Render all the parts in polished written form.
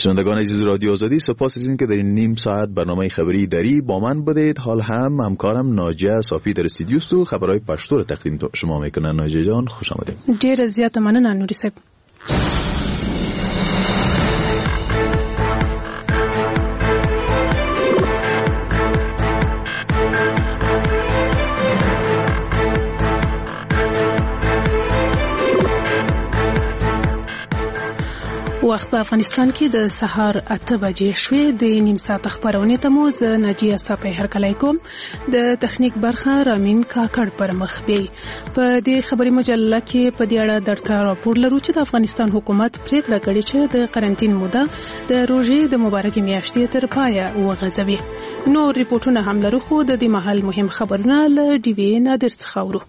شنوندگان عزیز رادیو آزادی، سپاس از اینکه در این نیم ساعت برنامه خبری دری با من بودید. حال هم همکارم ناجیه صافی در استودیو است و خبرهای پشتو رو تقدیم شما میکنن. ناجیه جان خوش آمدید. ډیر زیات مننه نوري صاحب. وخت په افغانستان کې د سهار 8 بجې شوې. د نیم ساعت خبرونه ته مو زه ناجیه صافی هرکلی کوم. د تخنیک برخه رامین کاکړ پر مخ بي. په دې خبري مجله کې په دې اړه درته راپور لرو چې د افغانستان حکومت پریکړه کړې چې د قرنټین موده د روژې د مبارکې میاشتې تر پایه وغځوي. نو ریپورتونه هم لرو، خو د دې مهال مهم خبرونه له ډي وي نادر څخه اورو.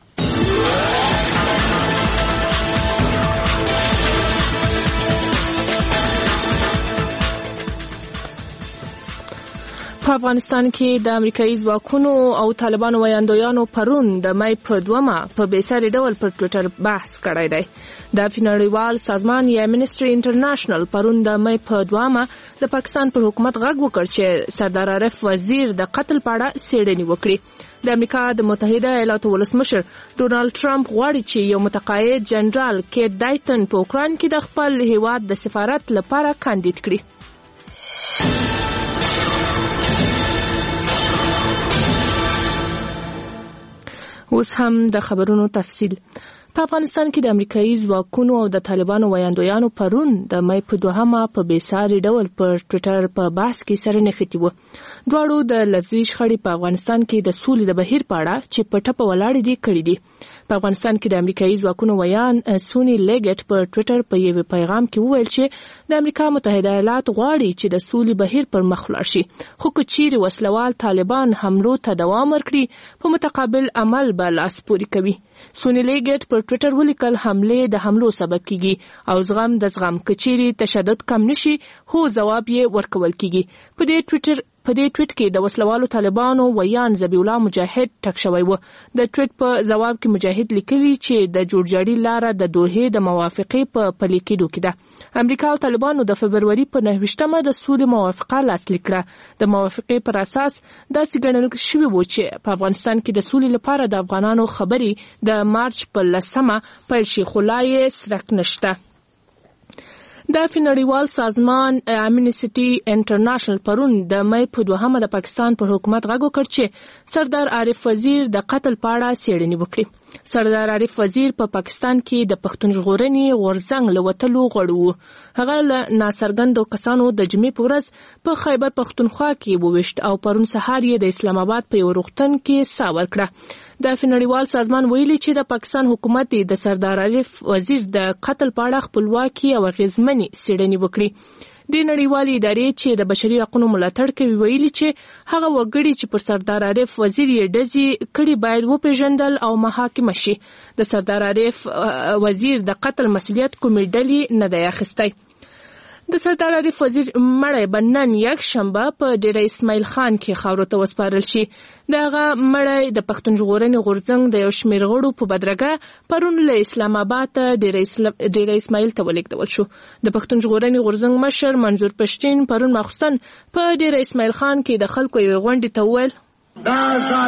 په افغانستان کې د امریکایي ځواکونو او طالبانو ویاندویانو پرون د مای په 2 په بیساري ډول پر ټویټر بحث کړی دی. د نړیوال سازمان یا امنسټي انټرنیشنل پرون د مای په 2 د پاکستان پر حکومت غږ وکړ چې سردار عارف وزیر د قتل په اړه څېړنې وکړي. د امریکا د متحده ایالاتو ولسمشر ډونالد ټرمپ غواړي چې یو متقاعد جنرال کیت ډایټن په اوکران کې د خپل هیواد د سفارت لپاره کاندید کړي. اوس هم د خبرونو تفصیل. په افغانستان کې د امریکایي ځواکونو او د طالبانو ویاندویانو پرون د مای په 2 په بیساري ډول پر ټویټر په بحث کې سره نښتي وو. دواړو د لفظي شخړې په افغانستان کې د سولې د بهیر په اړه چې په ټپه ولاړې دي کړي دي. په افغانستان کې د امریکایي ځواکونو ویان سونی لیګټ په ټویټر په یو پیغام کې وویل چې د امریکا متحده ایالات غواړي چې د سولې بهیر پر مخ لاړ شي، خو که چیرې وسلوال طالبان حملو ته دوام ورکړي په متقابل عمل به لاس پورې کوي. سونی لیګټ پر ټویټر ولیکل حمله د حملو سبب کیږي او زغم د زغم، که چیرې تشدد کم نشي خو ځواب یې ورکول کیږي. په دې ټویټ کې د وسلوالو طالبانو ویان ذبیح الله مجاهد ټک شوی و. د ټویټ په جواب کې مجاهد لیکلی چې د جوړجاړي لاره د دوحې د موافقې په پلي کېدو کې ده. امریکا او طالبانو د فبروري په 9 د سولې موافقه لاسلیک کړه. د موافقې پر اساس داسې ګڼل شوی و چې په افغانستان کې د سولې لپاره د افغانانو خبرې د مارچ په 10 پیل شي، خو لا یې سرک نشته. د نړیوال سازمان امنسټي انټرنیشنل پرون د مای په 2 د پاکستان پر حکومت غږ وکړ چې سردار عارف وزیر د قتل په اړه څېړنې وکړي. سردار عارف وزیر په پاکستان کې د پښتون ژغورنې غورځنګ له وتلو غواړي وو. هغه له ناڅرګندو کسانو د جمعې په ورځ په خیبر پښتونخوا کې وویشت او پرون سهار یې د اسلام آباد په یو روغتون کې ساه ورکړه. د نړیوال سازمان ویلي چې د پاکستان حکومت د سردار عارف وزیر د قتل په اړه خپلواکي او اغیزمنې څېړنې وکړي. د نړیوالې ادارې چې د بشري حقوقو ملاتړ کوي ویلي چې هغه وګړي چې پر سردار عارف وزیر یې ډزې کړي باید وپېژندل او محاکمه شي. د سردار عارف وزیر د قتل مسؤلیت کومې ډلې نه دی اخیستی. د سردار عارف وزیر مړی به نن یکشنبه په ډیره اسماعیل خان کې خاورو ته وسپارل شي. دغه مړی د پښتون ژغورنې غورځنګ د یو شمېر غړو په بدرګه پرون له اسلام آباد ته ډیره اسماعیل ته ولېږدول شو. د پښتون ژغورنې غورځنګ مشر منظور پښتین پرون ماخوستن په ډیره اسماعیل خان کې د خلکو یوې غونډې ته وویل: دا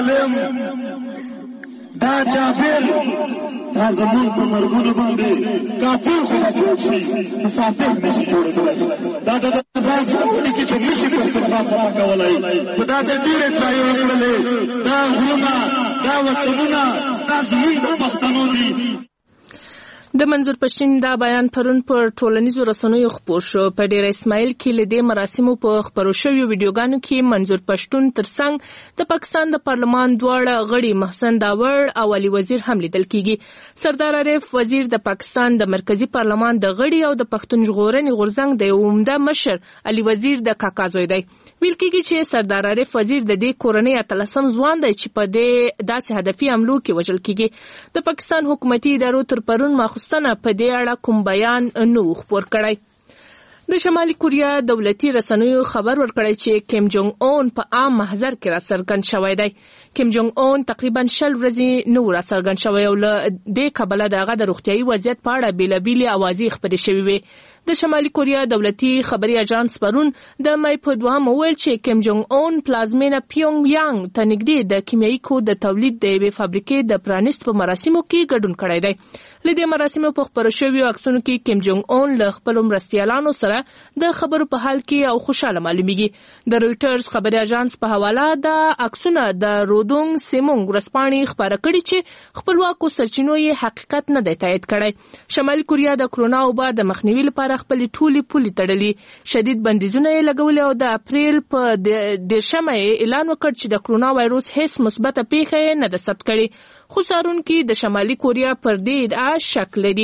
ظالم، دا جابر، دا زمون په مرګونو باندې کافر خو جوړ شي، مفاتح نشي جوړولی. دا د ځان څخه کې چې نشي پښتونخوا کولای، خو دا د ډېرې ټرایو وکړلې. دا غرونه، دا وطنونه، دا زمون د پښتنو دي. د منظور پښتین دا بیان پرون پر ټولنیزو رسنیو خپور شو. په ډیره اسماعیل کې له دې مراسمو په خپرو شویو ویډیوګانو کې منظور پښتون ترڅنګ د پاکستان د پارلمان دواړه غړي محسن داور او علي وزیر هم لیدل کیږي. سردار عارف وزیر د پاکستان د مرکزی پارلمان د غړي او د پښتون ژغورنې غورځنګ د عمده مشر علي وزیر د کاکا زوی دی. ویل کېږي چې سردار عارف وزیر د دې کورنۍ اتلسم ځوان دی چې په دې داسې هدفي حملو کې وژل کېږي. د پاکستان حکومتي ادارو تر پرون ماخوستنه په دې اړه کوم بیان نه خپور کړی. د شمالي کوریا دولتي رسنیو خبر ورکړی چې کیم جونګ اون په عام محضر کې راڅرګند شوی دی. کیم جونګ اون تقریبا 20 ورځې نه راڅرګند شوی او له دې کبله د هغه د روغتیايي وضعیت په اړه بیلابیلې اوازې خپرې شوې وې. د شمالي کوریا دولتي خبري اژانس پرون د مای په 2 وویل چې کیم جونګ اون پلازمینه پیونګ یانګ ته نږدې د کیمیاوي کود د تولید د یوې فابریکې د پرانیست په مراسمو کې ګډون کړی دی. له دې مراسمو په خپرو شویو عکسونو کې کیم جونګ اون له خپلو مرستیالانو سره د خبرو په حال کې او خوشاله معلومیږي. د رویټرز خبري اژانس په حواله د عکسونه د رودونګ سیمونګ ورځپاڼې خبره کړې چې خپلواکو سرچینو یې حقیقت نه دی تایید کړی. شمالي کوریا د کرونا وبا د مخنیوي لپاره خپلې ټولې پولې تړلي، شدید بندیزونه یې لګولي او د اپریل په 10 اعلان وکړ چې د کرونا وایروس هیڅ مثبته پیښه نه ده ثبت کړې. خو څارونکي د شمالي کوریا پر دې ادعا شک لري.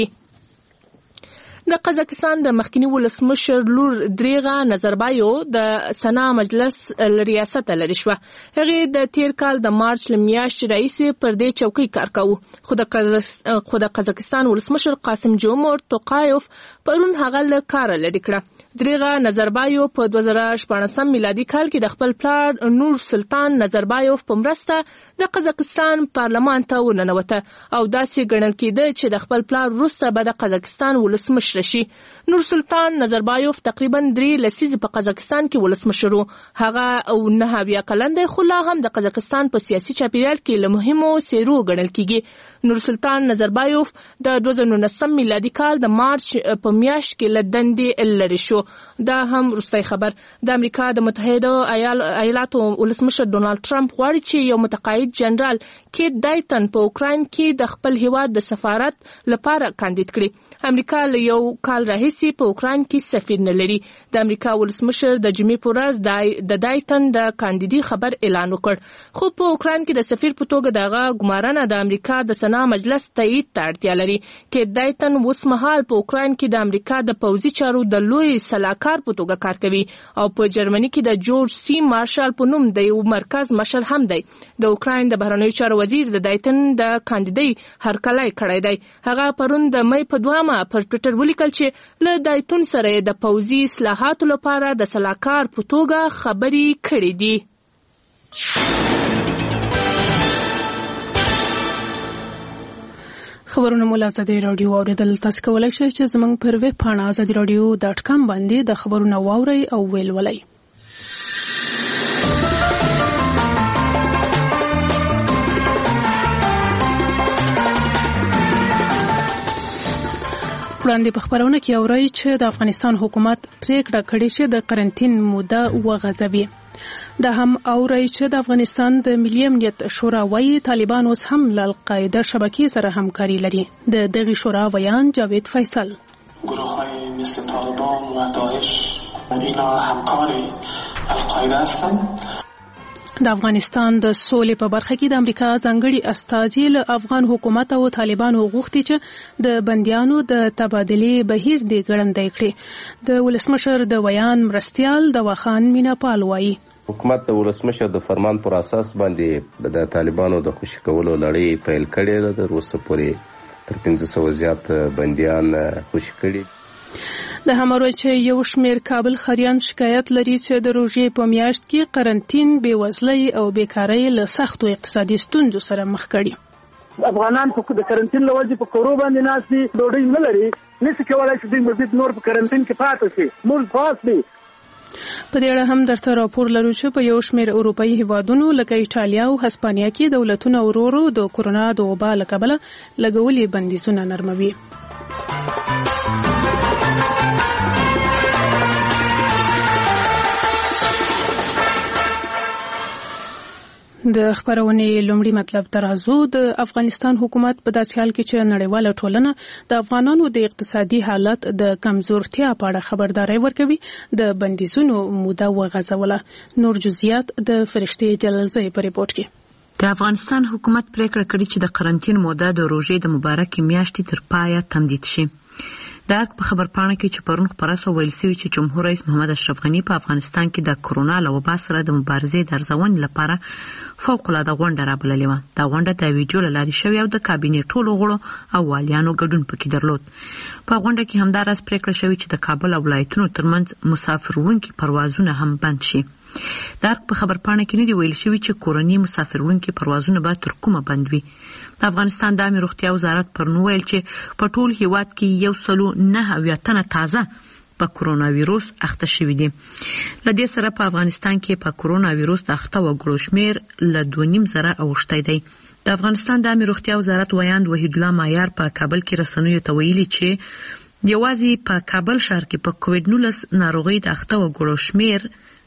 د قزاقستان د مخکنی ولسمشر لور دریغه نظربایو د سنا مجلس ریاست لري شو. هغه د تیر کال د مارچ لمیاشتې رئیس پر دې چوکۍ کار کاوه. خو د قزاقستان ولسمشر قاسم جومرت توقایف پرون هغه له کار لري کړه. دریغه نظربایو په 2014 میلادي کال کې د خپل پلار نور سلطان نظربایوف په مرسته د قزاقستان پارلمان ته وننوته او داسې ګڼل کېده چې د خپل پلار وروسته به د قزاقستان ولسمشر شي. نور سلطان نظربایوف تقریبا 3 لسیزې په قزاقستان کې ولسمشر و. هغه 9 کلن دی خو لا هم د قزاقستان په سیاسي چاپیریال کې له مهمو څیرو ګڼل کېږي. نور سلطان نظربایوف د 2019 میلادي کال د مارچ په میاشت کې له دندې لرې شو. دا هم وروستی خبر. د امریکا د متحده ایالاتو ولسمشر ډونالد ټرمپ غواړي چې یو متقاعد جنرال کیت دایتن په اوکراین کې د خپل هیواد د سفارت لپاره کاندید کړي. امریکا له یو کال راهیسې په اوکراین کې سفیر نه لري. د امریکا ولسمشر د جمعې په ورځ د دایتن د کاندیدي خبر اعلان وکړ. خو په اوکراین کې د سفیر په توګه دغه ګمارنه د امریکا د سنا مجلس تایید ته اړتیا لري. کیت دایتن اوس مهال په اوکراین کې د امریکا د پوځي چارو د لوی سلاکار په توګه کار کوي او په جرمني کې د جورج سی مارشال په نوم د یو مرکز مشر هم دی. د اوکراین د بهرنیو چارو وزیر د دایتن د کاندیدۍ هرکلی کړی دی. هغه پرون د مای په 2 پر ټویټر ولیکل چې له دایتن سره د پوځي اصلاحاتو لپاره د سلاکار په توګه خبرې کړې دي. خبرونه مو له ازادي راډیو اوریدل. تاسو کولی شئ چې زموږ پر ویب پاڼه azadieradio.com باندې د خبرونو واورئ او ولولئ. وړاندې په خبرونه کې اورئ چې د افغانستان حکومت پریکړه کړې چې د قرنټین موده وغځوي. دا هم اورئ چې د افغانستان د ملي امنیت شورا وايي طالبان اوس هم له القاعده شبکې سره همکاري لري. د دغه شورا ویان جاوید فیصل. گروه‌های مثل طالبان و داعش اینا همکار القاعده هستند. د افغانستان د سولې په برخه کې د امریکا ځانګړي استازي له افغان حکومت او طالبانو غوښتي چې د بنديانو د تبادلې بهیر دی ګړندی کړي. د ولسمشر د ویان مرستیال د وخان میناپال وایي حکومت د ولسمشر د فرمان پر اساس باندې د طالبانو د خوشي کولو لړۍ پیل کړې ده. تر اوسه پورې تر 1500 زیات بنديان خوشي کړي. د همروي چې یو شمیر کابل خریان شکایت لري چې د روژې په میاشت کې قرنټین بیوزلۍ او بیکارۍ له سختو اقتصادي ستونزو سره مخ کړي. افغانان په د قرنټین لوجې په کورو باندې ناسي ډوډۍ نه لري، نشي کولای چې دوی مزید نور په قرنټین کې پاتې شي. موږ خاص دي په دې اړه هم درته راپور لرو چې په یو شمیر اروپایي هیوادونو لکه ایټالیا او هسپانیا کې دولتونه ورورو د کرونا د وبا له کبله لګولي بندیزونه نرموي. د خبرونې لومړی مطلب ترازو د افغانستان حکومت په داسې حال کې چې نړیواله ټولنه د افغانانو د اقتصادي حالت د کمزورتیا په اړه خبرداري ورکوي د بندیزونو موده وغځوله. نور جزئیات د فرشتي جلالزی په ریپورت کې. د افغانستان حکومت پریکړه کړې چې د قرنټین موده د روژې د مبارکې میاشتې تر پایه تمدید شي. د په خبر پاڼه کې چې پرون خبره شوه ویل شوی چې جمهور رئیس محمد اشرف غنی په افغانستان کې د کرونا له وبا سره د مبارزې د ارزونې لپاره فوق العاده غونډه رابللې وه. دا غونډه د ویډیو له لارې شوې او د کابینې ټولو غړو او والیانو ګډون پکې درلود. په غونډه کې همداراز پریکړه شوې چې د کابل او ولایتونو ترمنځ مسافر وړونکي پروازونه هم بند شي. دا په خبر پاڼه کې نه دی ویل شوی چې کورني مسافر وړونکي پروازونه به تر کومه بند وي. د افغانستان د عامه روغتیا وزارت پرون ویل چې په ټول هیواد کې 109 تنه تازه په کرونا وایروس اخته شوي دي. لدې سره په افغانستان کې په کرونا وایروس د اخته وګړو شمیر له 2.5 اوښتی دی. د افغانستان د عامه روغتیا وزارت ویاند وحید الله مایار په کابل کې رسنیو ته ویلي چې یوازې په کابل ښار کې په کووډ-19 ناروغۍ د اخته وګړو شمیر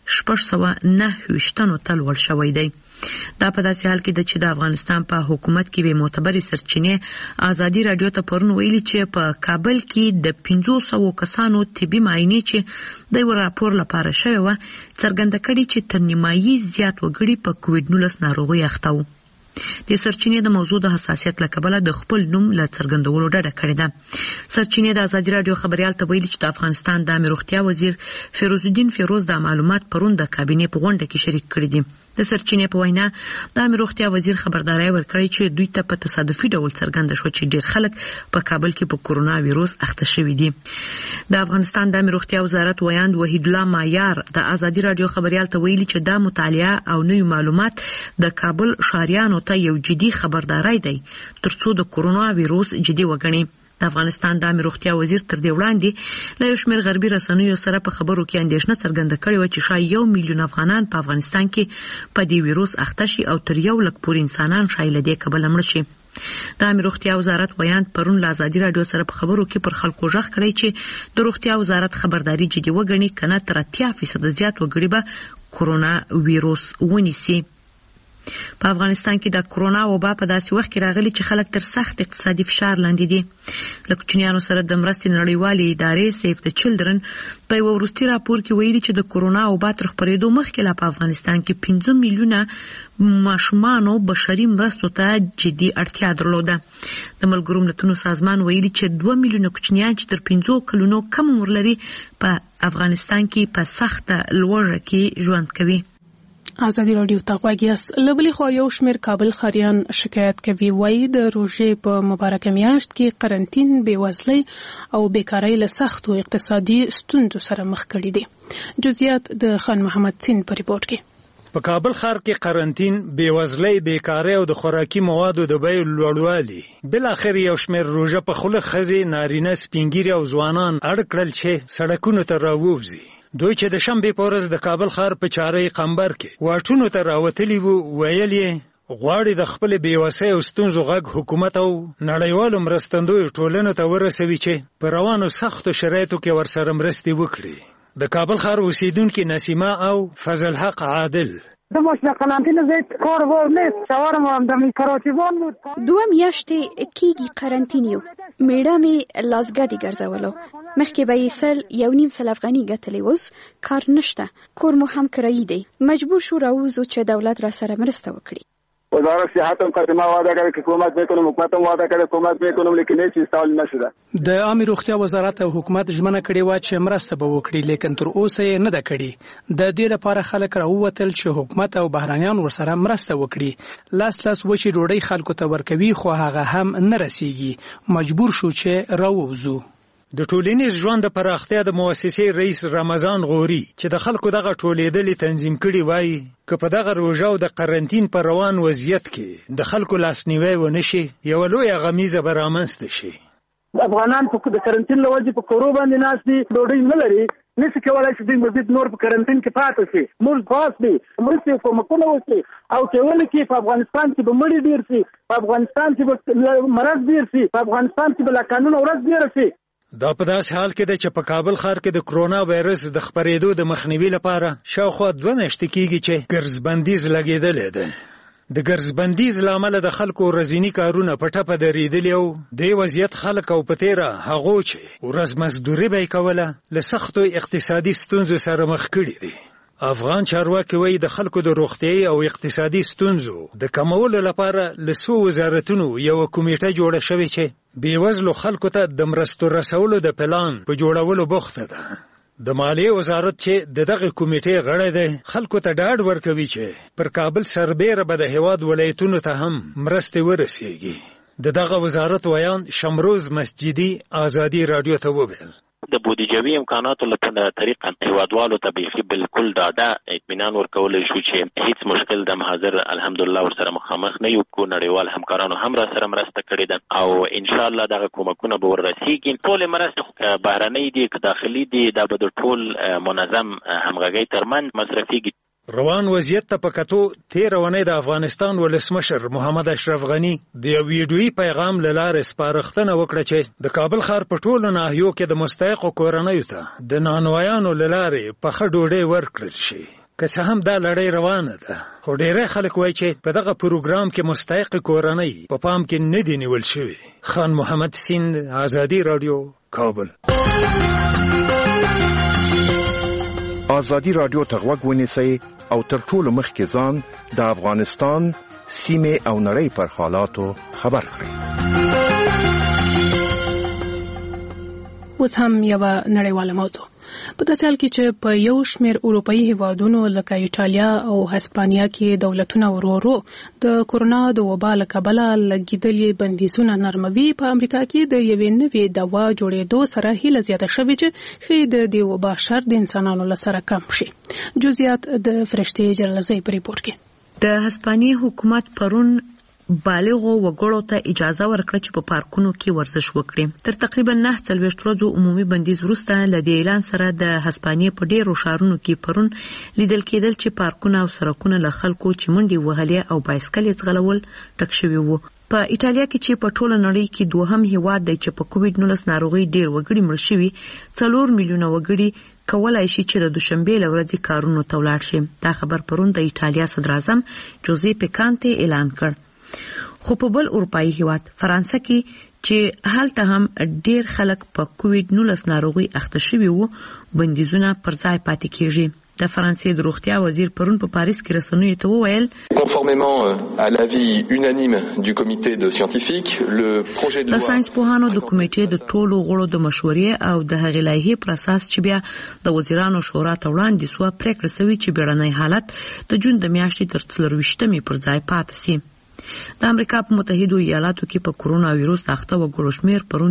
629 ته لوړ شوی دی. دا په داسې حال کې ده چې د افغانستان په حکومت کې به معتبرې سرچینې ازادي رادیو ته پرون ویلي چې په کابل کې د 500 کسانو طبي معاینې چې د یو راپور لپاره شوی و څرګنده کړي چې تر نیمایي زیات وګړي په کووډ-19 ناروغۍ اخته وو. د سرچینې د موضوع د حساسیت له کبله د خپل نوم له څرګندولو ډډه کړې ده. سرچینې د ازادي رادیو خبريال ته ویلي چې د افغانستان د عامه روغتیا وزیر فیروز الدین فیروز د معلومات پرون د کابینې په غونډه کې شریک کړي دي. د سرچینې په وینا د عامه روغتیا وزیر خبرداري ورکړی چې دوی ته په تصادفي ډول څرګنده شو چې ډیر خلک په کابل کې په کرونا وایروس اخته شوي دي. د افغانستان د عامه روغتیا وزارت ویاند وحید الله مایار د ازادي رادیو خبريال ته ویلي چې دا مطالعه او نوې معلومات د کابل ښاریانو ته یو جدي خبرداري دی ترڅو د کرونا وایروس جدي وګڼي. د افغانستان د عامه روغتیا وزیر تر دې وړاندې له یو شمېر غربي رسنیو سره په خبرو کې اندېښنه څرګنده کړې وه چې شاید 1 میلیون افغانان په افغانستان کې په دې ویروس اخته شي او تر 1 لک پورې انسانان شاید له دې کبله مړه شي. د عامه روغتیا وزارت ویاند پرون له ازادي رادیو سره په خبرو کې پر خلکو غږ کړی چې د روغتیا وزارت خبرداري جدي وګڼي کنه تر 80% زیات وګړي به کرونا ویروس ونیسي. په افغانستان کې د کرونا وبا په داسې وخت کې راغلي چې خلک تر سخت اقتصادي فشار لاندې دي. له کوچنیانو سره د مرستې نړیوالې ادارې سیف د چلډرن په یو وروستي راپور کې ویلي چې د کرونا وبا تر خپرېدو مخکې لا په افغانستان کې 5 میلیونه ماشومانو بشري مرستو ته جدي اړتیا درلوده. د ملګرو ملتونو سازمان ویلي چې 2 میلیونه کوچنیان چې تر 5 کلونو کم عمر لري په افغانستان کې په سخته لوږه کې ژوند کوي. ازادي رادیو ته غواګیاست. لبلې خو یو شمېر کابل خاریان شکایت کوي وایي د روژې په مبارکه میاشت کې قرنټین بېوزلۍ او بیکارۍ له سختو اقتصادي ستونزو سره مخ کړي دي. جزئیات د خان محمد سین په ریپورت کې. په کابل ښار کې قرنټین، بېوزلۍ، بیکارۍ او د خوراکي موادو د بیو لوړوالي بلاخر یو شمېر روژه په خوله ښځې، نارینه، سپینګیري او ځوانان اړ کړل چې سړکونو ته راووځي. دوی چې د شنبې په ورځ د کابل ښار په چارې قمبر کې واټونو ته راوتلي وو ویل یې غواړي د خپل بېوسۍ او ستونزو غږ حکومت او نړیوالو مرستندویو ټولنو ته ورسوي چې په روانو سختو شرایطو کې ورسره مرستې وکړي. د کابل ښار اوسیدونکي نسیمه او فضل حق عادل د ماشنا قرنطینه زیات کار وور نیست شوارم هم د میکروچیوان بود 2 میاشتې کېږي قرنطینیو میړه مې لازګادي ګرځولو مخکې به یې 1.5 افغاني ګټلې اوس کار نشته کور مو هم کرایي دی مجبور شو راوځو چې دولت را سره مرسته وکړي. وزارت صحت هم قدمه وعده کړې چې حکومت میکنم حکومت هم وعده کړې حکومت میکنم لیکن هیڅ استعمال نشده. د عامه روغتیا وزارت او حکومت ژمنه کړې و چې مرسته به وکړي لیکن تر اوسه یې نه ده کړې. د دې لپاره خلک راووتل چې حکومت او بهرانيان ورسره مرسته وکړي. لاس وچې ډوډۍ خلکو ته ورکوي خو هغه هم نه رسیږي. مجبور شو چې راووځو. د ټولنیز ژوند د پراختیا د مؤسسې رئیس رمضان غوري چې د خلکو دغه ټولېدلې تنظیم کړي وایي که په دغه روژه او د قرنټین پر روان وضعیت کې د خلکو لاسنیوی ونه شي یوه لویه غمیزه به رامنځته شي. افغانان په د قرنټین له وجې په کورو باندې ناست دي ډوډۍ نه لري نشي کولای چې دوی مزید نور په قرنټین کې پاتې شي موږ خاص دي مرستې کومکونه وکړي او چې ولې کې په افغانستان کې به مړي ډېر شي په افغانستان کې به مرض ډېر شي په افغانستان کې به لا قانون ورځ ډېر شي. دا په داسې حال کې ده چې په کابل ښار کې د کرونا وایرس د خپرېدو د مخنیوي لپاره شاوخوا 2 میاشتې کېږي چې ګرځبندیز لګېدلی ده. د ګرځبندیز له امله د خلکو ورځني کارونه په ټپه درېدلي او دې وضعیت خلک او په تېره هغو چې ورځ مزدوري به یې کوله له سختو اقتصادي ستونزو سره مخ کړي دي. افغان چارواکي وایي د خلکو د روغتیایي او اقتصادي ستونزو د کمولو لپاره له څو وزارتونو یوه کمیټه جوړه شوې چې بېوزلو خلکو ته د مرستو رسولو د پلان په جوړولو بوخته ده. د مالیې وزارت چې د دغه کمیټې غړی دی خلکو ته ډاډ ورکوي چې پر کابل سربیره به د هېواد ولایتونو ته هم مرستې ورسیږي. د دغه وزارت ویان شمروز مسجدي ازادي رادیو ته وویل د بودیجوي امکاناتو له طریقه هیوادوالو ته بیخي بالکل ډاډه اطمینان ورکولی شو چې هیڅ مشکل د حاضر الحمدلله ورسره مخامخ نه یو. کو نړیوال همکارانو هم را سره مرسته کړې ده او ان شاء الله دغه کومکونه به ورسیږي. ټول مرستې بهرنۍ دي که داخلي دي دا به د ټول منظم همغږۍ ترمنځ مصرفیږي. روان وضعیت ته په کتو تېره اونۍ د افغانستان ولسمشر محمد اشرف غني د یو ویډیویي پیغام له لارې سپارښتنه وکړه چې د کابل ښار په ټولو ناحیو کې د مستحقو کورنیو ته د نانوایانو له لارې پخه ډوډۍ ورکړل شي. که څه هم دا لړۍ روانه ده خو ډېری خلک وایي چې په دغه پروګرام کې مستحق کورنۍ په پام کې نه دي نیول شوي. خان محمد سیند، آزادي رادیو، کابل. آزادي رادیو ته غوږ ونیسئ او تر ټولو مخکې ځان د افغانستان سیمې او نړۍ پر حالاتو خبر کړئ. اوس هم یو نړیواله موضوع. په داسې حال کې چې په یو شمېر اروپایي هیوادونو لکه ایټالیا او هسپانیا کې دولتونه ورو د کورونا د وبا له کبله لګېدلي بندیزونه نرموي، په امریکا کې د یوې نوې دوا جوړېدو سره هیله زیاته شوې چې ښایي د دې وبا شر د انسانانو له سره کم شي. جزئیات د فرشتې جلزۍ په ریپورت کې. د هسپانیا حکومت پرون بالغو وګړو ته اجازه ورکړه چې په پارکونو کې ورزش وکړي. تر تقریبا 9 ورځو عمومي بندیز وروسته له دې اعلان سره د هسپانیا په ډیرو ښارونو کې پرون لیدل کېدل چې پارکونه او سړکونه له خلکو چې منډې وهلې او بایسکل ځغلول ډک شوي وو. په ایټالیا کې چې په ټوله نړۍ کې دوهم هیواد دی چې په کووډ-19 ناروغي ډیر وګړي مړ شوي، 4 میلیونه وګړي کولای شي چې د دوشنبه لورځي کارونو ته ولاړ شي. دا خبر پرون د ایټالیا صدر اعظم جوزیپه کانته اعلان کړ. خو په بل اروپایي هیواد فرانسه کې چې هلته هم ډیر خلک په کووډ-19 ناروغي اخته شوي وو، بندیزونه پر ځای پاتې کیږي. د فرانسې د روغتیا وزیر پرون په پاریس کې رسنیو ته وویل conformément à l'avis unanime du comité de scientifiques le projet de loi د ساينس پوهانو د کمیټې د ټولو غړو د مشورې او د هغې لایحې پر اساس چې بیا د وزیرانو شورا ته وړاندې سوه پریکړه سوې چې بیړنی حالت د جون د میاشتې تر 24 پر ځای پاتې سي. د امریکا په متحدو ایالاتو کې په کرونا وایروس اخته وګړو شمیر پرون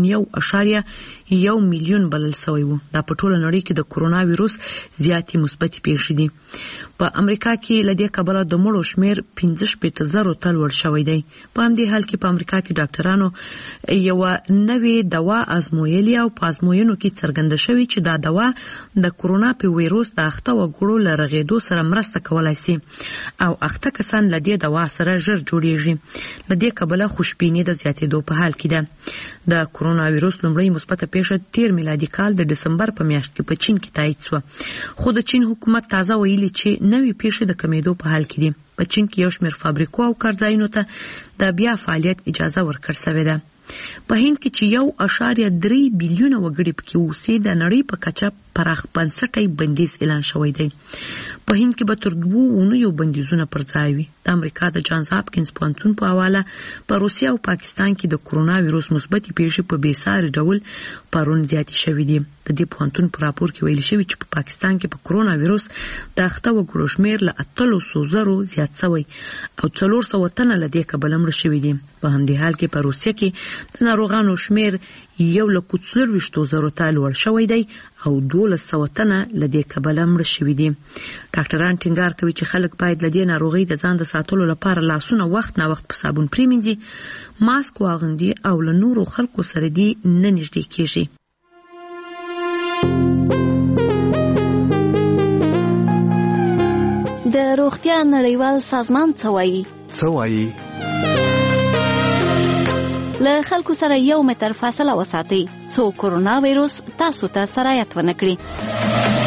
1.1 میلیون بلل شوی وو. دا په ټوله نړۍ کې د کرونا وایروس زیاتې مثبت پیښې دي. په امریکا کې لدې کبله د مړو شمیر 15,000 ته لوړ شوی دی. په همدې حال کې په امریکا کې ډاکټرانو یو نوې دوا ازمویلې او په ازموینو کې څرګنده شوی چې دا دوا د کرونا په وایروس د اخته وګړو له رغېدو سره مرسته کولای شي او اخته کسان لدې دوا سره ژر جوړیږي. لدې کبله خوشبیني د زیاتېدو په حال کې ده. د کرونا وایروس لومړی مثبته پیښه 13 میلادي کال د دسمبر په میاشت کې په چین کې تایید شوه، خو د چین حکومت تازه ویلي چې نوې پیښې د کمیدو په حال کې دي. په چین کې یو شمېر فابریکو او کارځایونو ته د بیا فعالیت اجازه ورکړل شوې ده. په هند کې چې 1.3 بیلیونه وګړي پکې اوسي، د نړۍ په کچه پراخ بنسټي بندیز اعلان شوی دی. په هند کې به تر 2 اونیو بندیزونه پر ځای وي. د امریکا د جانز هاپکینز پوهنتون په حواله په روسیا او پاکستان کې د کرونا وایروس مثبت پیښې په بېساري ډول پرون زیاتې شوې دي. د دې پوهنتون په راپور کې ویل شوی چې په پاکستان کې په کرونا وایروس د اخته وګړو شمیر له 800,000 زیات شوی او 400 تنه له دې کبله مړه شوي دي. په همدې حال کې په روسیا کې د ناروغانو شمیر 1,40,000 ته لوړ شوی دی او 1,200 تنه له دې کبله مړه شوي دي. ډاکټران ټینګار کوي چې خلک باید له دې ناروغۍ د ځان د ساتلو لپاره لاسونه وخت نه وخت په صابون پریمنځي، ماسک واغوندي او له نورو خلکو سره دې نه نږدې کیږي. د روغتیا نړیوال سازمان څه وایي؟ له خلکو سره 1 متر فاصله وساتئ څو کرونا وایروس تاسو ته سرایت ونه کړي.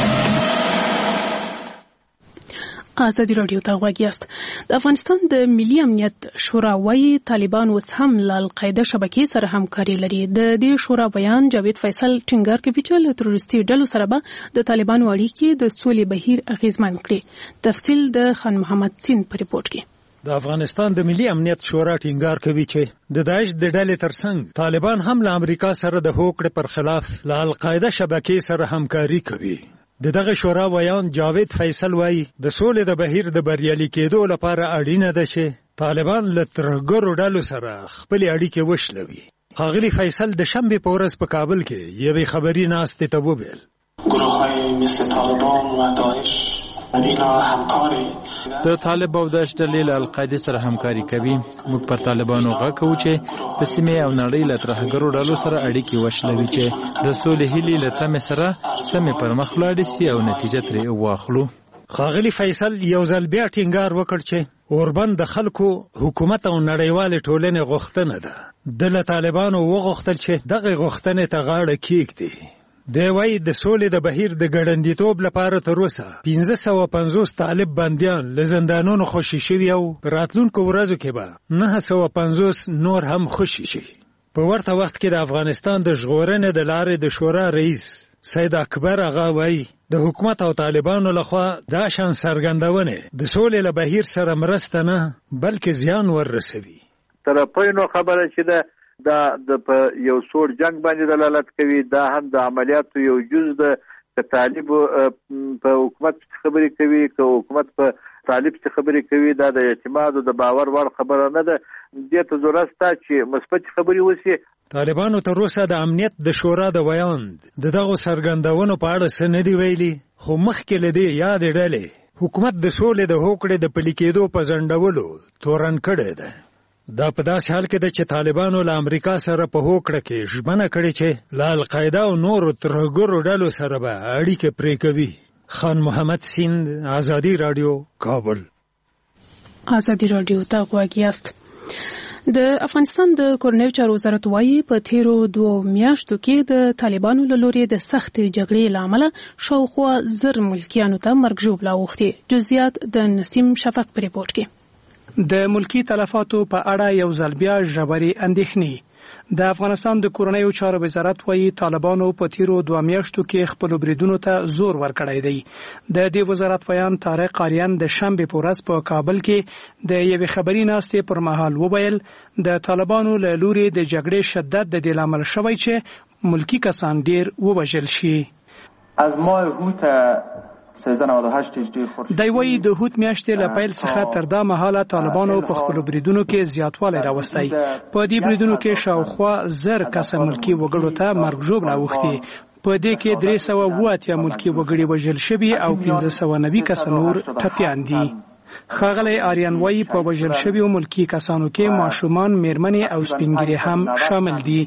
آزادي رادیو ته غوږ یاست. د افغانستان د ملي امنیت شورا وايي طالبان اوس هم له القاعده شبکې سره همکاري لري. د دې شورا بیان جاوید فیصل ټینګار کوي چې له تروریستي ډلو سره به د طالبانو اړیکې د سولې بهیر اغیزمن کړي. تفصیل د خان محمد سین په ریپورت کې. د افغانستان د ملي امنیت شورا ټینګار کوي چې د داعش د ډلې ترڅنګ طالبان هم له امریکا سره د هوکړې پر خلاف له القاعده شبکې سره همکاري کوي. دغه شورا بیان جاوید فیصل وایي د سولې د بهیر د بریالي کېدو لپاره اړینه ده چې طالبان له ترهګرو ډلو سره خپل اړیکې وشلوي. ښاغلي فیصل د شنبې په ورځ په کابل کې یوې خبري ناستې ته وویل گروه‌های مثل طالبان و داعش اینا همکاری د طالب او داعش ډلې له القاعده سره همکاري کوي. موږ پر طالبانو غږ کوو چې په سیمه او نړۍ له ترهګرو ډلو سره اړیکې وشلوي چې د سولې هیلې له تمې سره سمې پر مخ لاړې سي او نتیجه ترې واخلو. ښاغلي فیصل یو ځل بیا ټینګار وکړ چې اوربند د خلکو حکومت او نړیوالې ټولنې غوښتنه ده. د له طالبانو وغوښتل چې دغه غوښتنې ته غاړه کېږدي. دی وایي د سولې د بهیر د ګړندیتوب لپاره تر اوسه 550 طالب بندیان له زندانونو خوشي شوي او په راتلونکو ورځو کې به 950 نور هم خوشي شي. په ورته وخت کې د افغانستان د ژغورنې د لارې د شورا رئیس سید اکبر آغا وایي د حکومت او طالبانو لخوا دا شان څرګندونې د سولې له بهیر سره مرسته نه بلکې زیان ورسوي. طرفینو خبره چې ده دا د یو سوړ جنگ باندې دلالت کوي. دا هم د عملیاتو یو جز ده. طالب په حکومت خبرې کوي که حکومت په طالب خبرې کوي دا د اعتماد او د باور وړ خبره نه ده. دې ته ضرورت شته چې مثبت خبرې وشي. طالبانو تر اوسه د امنیت د شورا د ویاند د دغو څرګندونو په اړه څه نه دي ویلي، خو مخکې له دې یادې ډلې حکومت د سولې د هوکړې د پلي کېدو په ځنډولو تورن کړی ده. دا په داسې حال کې ده چې طالبانو له امریکا سره په هوکړه کې ژمنه کړې چې له القاعده او نورو ترهګرو ډلو سره به اړیکې پرې کوي. خان محمد سیند، آزادي راډیو، کابل. آزادي راډیو ته غوږ یاست. د افغانستان د کورنیو چارو وزارت وايي په تیرو 2 میاشتو کې د طالبانو له لوري د سخت جګړې له امله شاوخوا 1000 ملکیانو ته مرګ ژوبله اوښتې. جزئیات د نسیم شفق په ریپورت کې. د ملکی تلفاتو په اړه یو ځل بیا ژورې اندېښنې. د افغانستان د کورنیو چارو وزارت وايي طالبانو په تیرو 2 میاشتو کې خپل بریدونو ته زور ورکړی دی. د دې وزارت ویان طارق آریان د شنبې په ورځ په کابل کې د یوې خبري ناستې پر مهال وویل د طالبانو له لوري د جګړې شدت د دې لامل شوی چې ملکی کسان ډیر ووژل شي. از ماه هوت دی وایي د هوت میاشتې له پیل څخه تر دا مهاله طالبانو په خپلو بریدونو کې زیاتوالی راوستی. په دې بریدونو کې شاوخوا 1000 کسه ملکي وګړو ته مرګ ژوبله اوښتې. په دې کې 380 ملکي وګړي وژل شوي او 1590 کسه نور ټپیان دي. ښاغلی آریان وایي په وژل شویو ملکي کسانو کې ماشومان، میرمنې او سپینګیري هم شامل دي.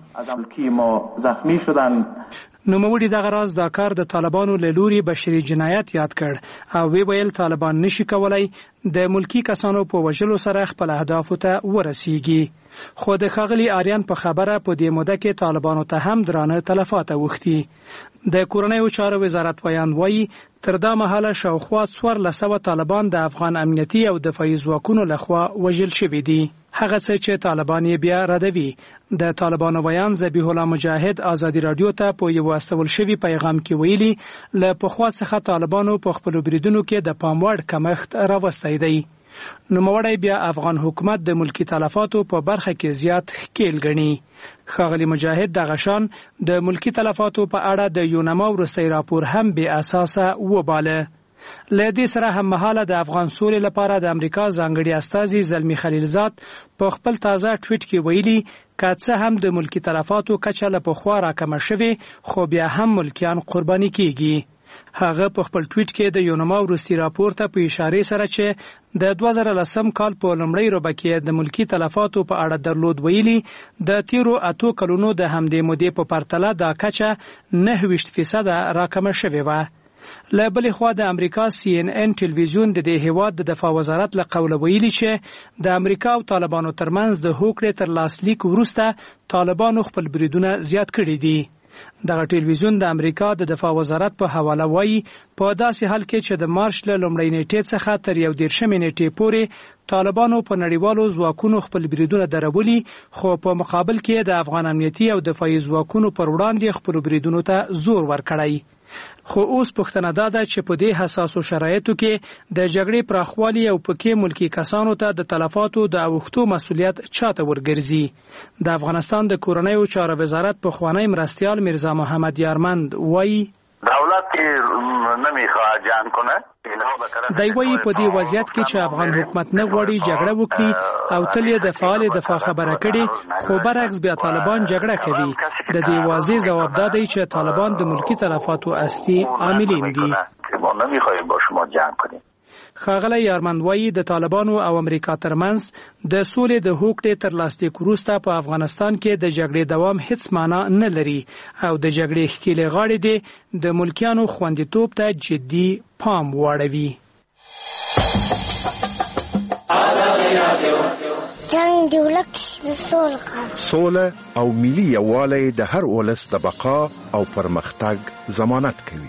نوموړي دغه راز دا کار د طالبانو له لوري بشري جنایت یاد کړ او وی ویل طالبان نشي کولای د ملکی کسانو په وژلو سره خپل اهدافو ته ورسیږي. خو د ښاغلي آریان په خبره په دې موده کې طالبانو ته هم درانه تلفات اوښتي. د کورنیو چارو وزارت ویان وایي تر دا مهاله شاوخوا 1400 طالبان د افغان امنیتي او دفاعي ځواکونو لخوا وژل شوي دي. هغه څه چې طالبان یې بیا ردوي. د طالبانو بیان ذبیح الله مجاهد آزادي راډیو ته په یو استول شوی پیغام کې ویلي له پخوا څخه طالبانو په خپل بریدونو کې د پام وړ کمښت راوستی دی. نوموړی بیا افغان حکومت د ملکی تلفاتو په برخه کې زیات ښکیل ګڼي. ښاغلي مجاهد دغه شان د ملکی تلفاتو په اړه د یونما وروستی راپور هم بې اساسه وباله. له دې سره هم مهاله د افغان سولې لپاره د امریکا ځانګړي استازي زلمی خلیلزاد په خپل تازه ټویټ کې ویلي که څه هم د ملکی تلفاتو کچه له پخوا راکمه شوې خو بیا هم ملکیان قرباني کیږي. هغه په خپل ټویټ کې د یونما وروستي راپور ته په اشاره سره چې د 2010 کال په لومړۍ ربع کې د ملکی تلفاتو په اړه درلود ویلي د تیرو 8 کلونو د همدې مودې په پرتله دا کچه 9% راکمه شوې وه. له بلې خوا د امریکا CNN ټلویزیون د دې هیواد د دفاع وزارت له قوله ویلي چې د امریکا او طالبانو ترمنځ د هوکړې تر لاسلیک وروسته طالبانو خپل بریدونه زیات کړي دي. دغه ټلویزیون د امریکا د دفاع وزارت په حواله وایي په داسې حال کې چې د مارچ له لومړۍ نیټې څخه تر 11 نیټې پورې طالبانو په نړیوالو ځواکونو خپل بریدونه درولي خو په مقابل کې د افغان امنیتي او دفاعي ځواکونو پر وړاندې خپل بریدونو ته زور ورکړی. خو اوس پوښتنه دا ده چې په دې حساسو شرایطو کې د جګړې پراخوالي او پکې ملکی کسانو ته د تلفاتو د اوښتو مسؤلیت چاته ورګرځي. د افغانستان د کورنیو چارو وزارت پخوانی مرستیال میرزا محمد یارمند وایي دولت نمیخواد جنگ کنه. دی وایي په دې وضعیت کې چې افغان حکومت نه غواړي جګړه وکړي او تل یې د فعال دفاع خبره کړي، خو برعکس بیا طالبان جګړه کوي. د دې واضح ځواب دا دی چې طالبان د ملکی تلفاتو اصلي عاملین دي. ما نمیخوایم با شما جنگ کنیم. ښاغلی یارمن وایي د طالبانو او امریکا ترمنځ د سولې د هوکړې تر لاسلیک وروسته په افغانستان کې د جګړې دوام هیڅ معنا نه لري او د جګړې ښکېلې غاړې دې د ملکیانو خوندیتوب ته جدي پام واړوي. جنگ دی ولک سوله او ملي یووالی د هر ولس د بقا او پرمختګ ضمانت کوي.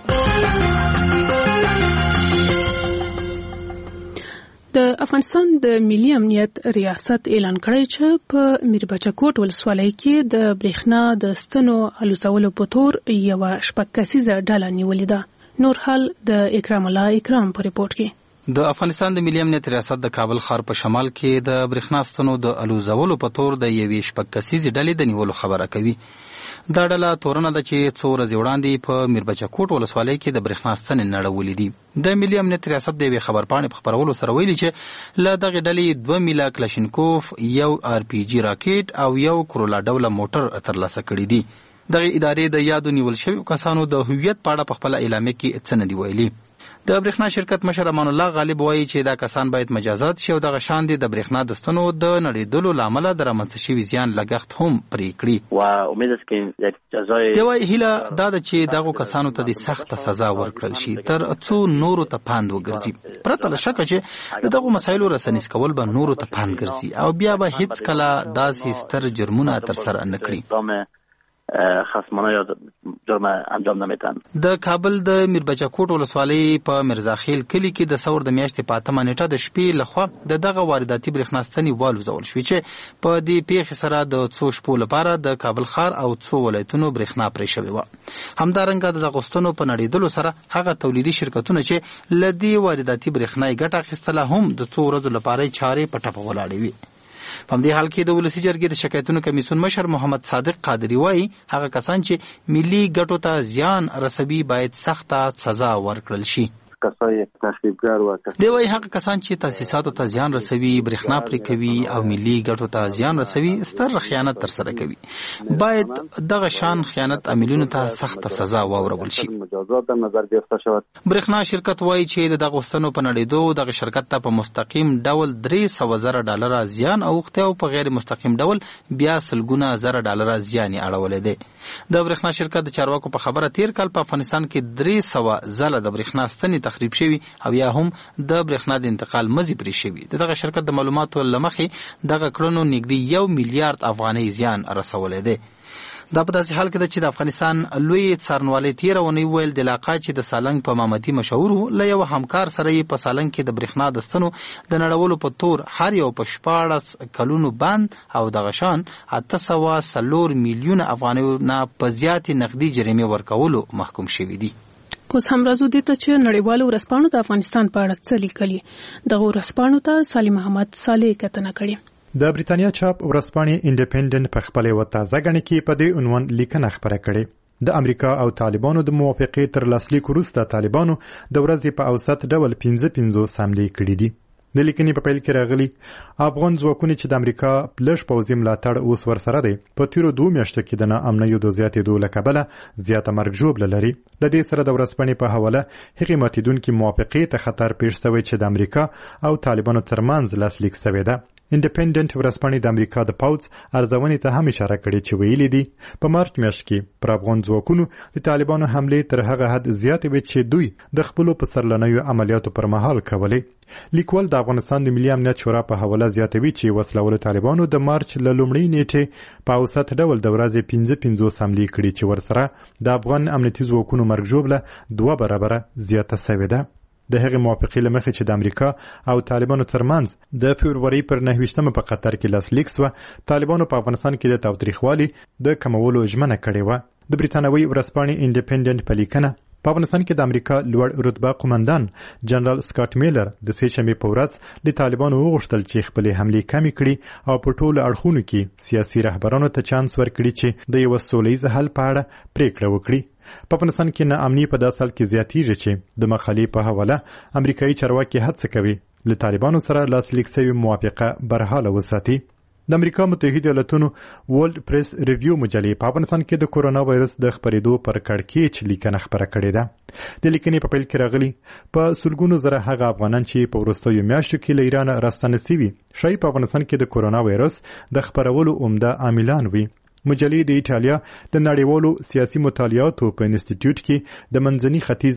د افغانستان د ملي امنیت ریاست اعلان کړی چې په میربچه کوټ ولسوالۍ کې د برېښنا د ستنو الوزولو په تور یوه 6 کسیزه ډله نیولې ده. نور حال د اکرام الله اکرام په ریپورت کې. د افغانستان د ملي امنیت ریاست د کابل ښار په شمال کې د برېښنا ستنو د الوزولو په تور د یوې 6 کسیزې ډلې د نیولو خبره کوي. دا ډله تورنه ده چې څو ورځې وړاندې په میربچه کوټ ولسوالۍ کې د برېښنا ستنې نړولې دي. د ملي امنیت ریاست د یوې خبرپاڼې په خپرولو سره ویلي چې له دغې ډلې 2 میله کلاشینکوف، یو RPG راکټ او یو کرولا ډوله موټر ترلاسه کړي دي. دغې ادارې د یادو نیول شویو کسانو د هویت په اړه په خپله اعلامیه کې څه نه دي ویلي. د برېښنا شرکت مشر امان الله غالب وایي چې دا کسان باید مجازات شي او دغه شان دي د برېښنا د ستنو د نړېدلو له امله د رامنځته شوي زیان لګښت هم پرې کړي. دی وایي هیله دا ده چې دغو کسانو ته د سخته سزا ورکړل شي تر څو نورو ته پند وګرځي. پرته له شکه چې د دغو مسایلو رسنیز کول به نورو ته پند ګرځي او بیا به هیڅ کله داسې ستر جرمونه ترسره نه کړي. خصمانه یا جرم انجام نمیدن. د کابل د میربچه کوټ ولسوالۍ په مرزاخیل کلی کې د ثور د میاشتې په 8 نیټه د شپې لخوا د دغه وارداتي برېښنا ستنې والوزول شوې چې په دې پیښې سره د څو شپو لپاره د کابل ښار او څو ولایتونو برېښنا پرې شوې وه. همدارنګه د دغو ستنو په نړېدلو سره هغه تولیدي شرکتونه چې له دې وارداتي برېښنا یې ګټه اخیستله هم د څو ورځو لپاره چارې په ټپه ولاړې وي. په همدې حال کې د ولسي جرګې د شکایتونو کمیسیون مشر محمد صادق قادری وایي هغه کسان چې ملي ګټو ته زیان رسوي باید سخته سزا ورکړل شي. دی وایي هغه کسان چې تاسیساتو ته زیان رسوي، برېښنا پرې کوي او ملي ګټو ته زیان رسوي ستر خیانت ترسره کوي. باید دغه شان خیانت عاملینو ته سخته سزا واورول شي. برېښنا شرکت وایي چې دغه ستنو په نړېدو دغه شرکت ته په مستقیم ډول $300,000 زیان اوښتی او په غیر مستقیم ډول بیا $100,000 زیان یې اړولی دی. د برېښنا شرکت د چارواکو په خبره تیر کال په افغانستان کې 300 ځله د برېښنا ستنې تخریب شوي او یا هم د برېښنا د انتقال مزي پرې شوي. دغه شرکت د معلوماتو له مخې دغه کړنو نږدې 1 میلیارډ افغانۍ زیان رسولی دی. دا په داسې حال کې ده چې د افغانستان لوی څارنوالۍ تېره اونۍ ویل د علاقه چې د سالنګ په مامدي مشهور له یو همکار سره یې په سالنګ کې د برېښنا د ستنو د نړولو په تور هر یو په 14 کلونو بند او دغه شان 804 میلیونه افغانیو نه په زیاتې نقدي جریمې ورکولو محکوم شوي دي. اوس هم راځو دې ته چې نړیوالو ورځپاڼو د افغانستان په اړه څه لیکلي. دغه ورځپاڼو ته سالم محمد صالح کتنه کړې. د بریتانیا چاپ ورځپاڼې انډیپندنت په خپلې وتازه غنې کې په دې عنوان لیکنه خبره کړې. د امریکا او طالبانو د موافقې تر لاسلیک وروسته طالبانو د ورځې په اوسط ډول 55 حملې کړې دي. د لیکنې په پیل کې راغلي افغان ځواکونه چې د امریکا لږ پوځي ملاتړ اوس ورسره دی په تیرو 2 میاشتو کې د ناامنیو د زیاتېدو له کبله زیاته مرګ ژوبله لري. د دې سره د ورځپاڼې په حواله هغې ماتېدونکې موافقې ته خطر پیښ شوی چې د امریکا او طالبانو ترمنځ لاسلیک شوی ده. انډیپندنت ورځپاڼې د امریکا د پوځ ارزونې ته هم اشاره کړې چې ویلي دي په مارچ میاشت کې پر افغان ځواکونو د طالبانو حملې تر هغه حد زیاتې وې چې دوی د خپلو پسرلنیو عملیاتو پر مهال کولې. لیکوال د افغانستان د ملي امنیت شورا په حواله زیاتوي چې وسلوال طالبانو د مارچ له لومړۍ نیټې په اوسط ډول د ورځې 55 حملې کړې چې ورسره د افغان امنیتي ځواکونو مرګ ژوبله 2 برابره زیاته شوې ده. د هغې موافقې له مخې چې د امریکا او طالبانو ترمنځ د فبرورۍ پر 29 په قطر کې لاسلیک شوه، طالبانو په افغانستان کې د تاوتریخوالي د کمولو ژمنه کړې وه. د بریتانوي ورځپاڼې انډیپندنت په لیکنه په افغانستان کې د امریکا لوړ رتبه قومندان جنرال سکاټ میلر د سې شنبې په ورځ د طالبانو وغوښتل چې خپلې حملې کمې کړي او په ټولو اړخونو کې سیاسي رهبرانو ته چانس ورکړي چې د یو سولیز حل په اړه پریکړه وکړي. په افغانستان کې ناامني په داسې حال کې زیاتېږي چې د مقالې په حواله امریکایي چارواکي هڅه کوي له طالبانو سره لاسلیک شوې موافقه برحاله وساتي. د امریکا متحده ایالاتونو ورلد پریس ریویو مجلې په افغانستان کې د کورونا وایرس د خپرېدو پر کړکېچ لیکنه خپره کړې ده. د لیکنې په پیل کې راغلي په سلګونو زره هغه افغانان چې په وروستیو میاشتو کې له ایران راستانه شوي شاید په افغانستان کې د کورونا وایرس د خپرولو عمده عاملان وي. مجلې د ایټالیا د نړیوالو سیاسي مطالعاتو په انسټیټیوټ کې د منځني ختیځ